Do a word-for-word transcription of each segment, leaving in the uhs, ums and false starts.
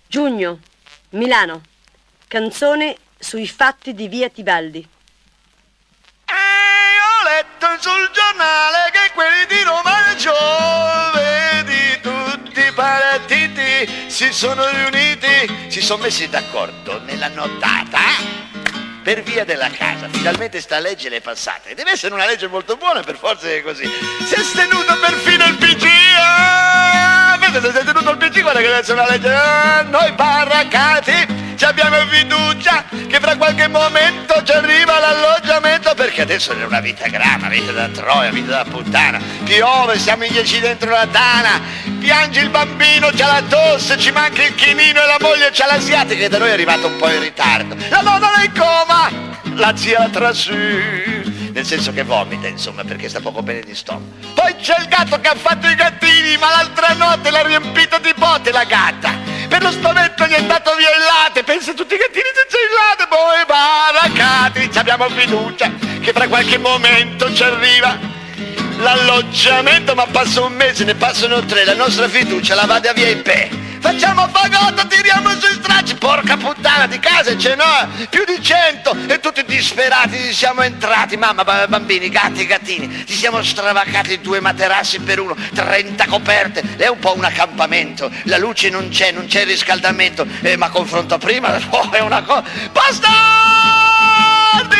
Giugno, Milano. Canzone sui fatti di via Tibaldi. E ho letto sul giornale che quelli di Roma giovedì tutti i partiti si sono riuniti, si sono messi d'accordo nella nottata per via della casa. Finalmente sta legge l'è passata e deve essere una legge molto buona, per forza è così. Si è stenuto perfino il P G. Ah, vedete, si è tenuto il P G, guarda che deve essere una legge. Ah, noi baraccati ci abbiamo fiducia che fra qualche momento ci arriva l'alloggiamento, perché adesso è una vita grana, vita da troia, vita da puttana. Piove, siamo inghiacci dentro la tana, piange il bambino, c'ha la tosse, ci manca il chinino e la moglie c'ha l'asiatica, che da noi è arrivata un po' in ritardo. La nonna è in coma, la zia la trasù, nel senso che vomita, insomma, perché sta poco bene di stomaco. Poi c'è il gatto che ha fatto i gattini, ma l'altra notte l'ha riempito di botte la gatta. Per lo spavento gli è dato via il latte, pensa a tutti i gattini senza il latte. Poi baraccati, ci abbiamo fiducia che fra qualche momento ci arriva l'alloggiamento, ma passa un mese, ne passano tre, la nostra fiducia la vada via in pe. Facciamo fagotto, tiriamo sui stracci, porca puttana, di case ce n'ho più di cento e tutti disperati ci siamo entrati, mamma, bambini, gatti, gattini, ci siamo stravaccati due materassi per uno, trenta coperte, è un po' un accampamento, la luce non c'è, non c'è il riscaldamento, eh, ma confronto prima, oh, è una cosa, bastardi!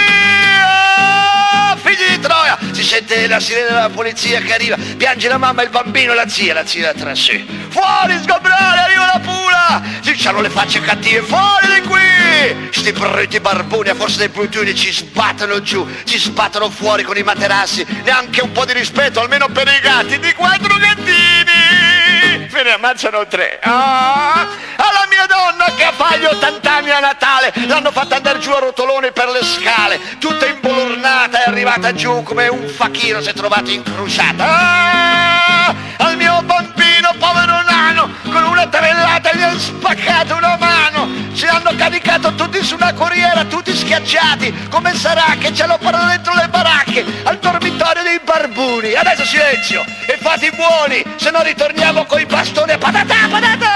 Figli di Troia, si sente la sirena della polizia che arriva, piange la mamma, il bambino e la zia, la zia la trasù. Fuori, sgombrare, arriva la pula! Si c'hanno le facce cattive, fuori di qui! Sti brutti barboni a forza dei puttini ci sbattono giù, ci sbattono fuori con i materassi, neanche un po' di rispetto, almeno per i gatti, di quattro gattini! Me ne ammazzano tre. Ah, alla mia donna che ha fagli ottanta anni a Natale, l'hanno fatta andare giù a rotolone per le scale, tutta imbolornata, è arrivata giù come un fakiro, si è trovato incrociata. Ah, al mio bambino, povero nano, con una trellata gli hanno spaccato una mano, ci hanno caricato tutti su una corriera, tutti schiacciati, come sarà che ce l'ho portato dentro le baracche, al dormitorio dei barbuni. Adesso silenzio e fate i buoni, se no ritorniamo coi bastoni a patata, patata!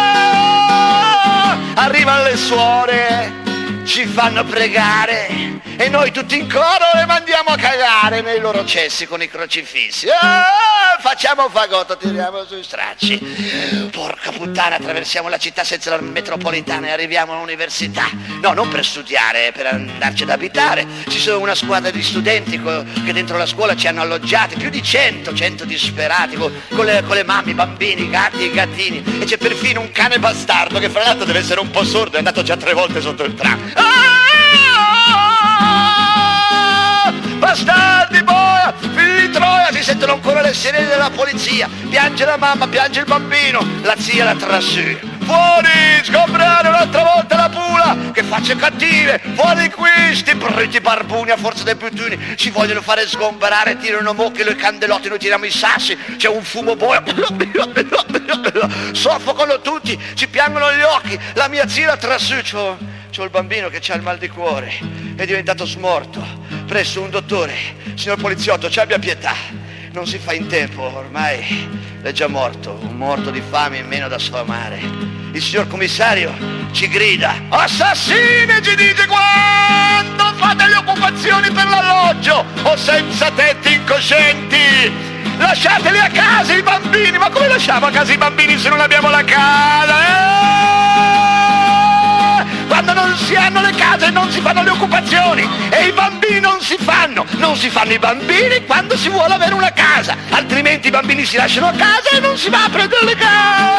Arrivano le suore, ci fanno pregare e noi tutti in coro le mandiamo a cagare nei loro cessi con i crocifissi. Ah, facciamo fagotto, tiriamo sui stracci. Porca puttana, attraversiamo la città senza la metropolitana e arriviamo all'università. No, non per studiare, per andarci ad abitare. Ci sono una squadra di studenti co- che dentro la scuola ci hanno alloggiati, più di cento, cento disperati, co- con, le, con le mamme, i bambini, i gatti e i gattini. E c'è perfino un cane bastardo che fra l'altro deve essere un po' sordo, è andato già tre volte sotto il tram. Ah! Bastardi, boia, figli di Troia, si sentono ancora le sirene della polizia, piange la mamma, piange il bambino, la zia la trasù. Fuori, sgombrare un'altra volta la pula, che facce cattive, fuori di qui, sti brutti barbuni a forza dei puttini, ci vogliono fare sgombrare, tirano mocche e candelotti, noi tiriamo i sassi, c'è un fumo boia, soffocano tutti, ci piangono gli occhi, la mia zia la trasù, c'ho, c'ho il bambino che c'ha il mal di cuore, è diventato smorto. Presso un dottore, signor poliziotto, ci abbia pietà. Non si fa in tempo, ormai è già morto, un morto di fame in meno da sfamare. Il signor commissario ci grida: assassini, ci dice, quando fate le occupazioni per l'alloggio o senza tetti incoscienti? Lasciateli a casa i bambini, ma come lasciamo a casa i bambini se non abbiamo la casa? Eh? Quando non si hanno le case non si fanno le occupazioni e i bambini non si fanno, non si fanno i bambini quando si vuole avere una casa, altrimenti i bambini si lasciano a casa e non si va a prendere le case.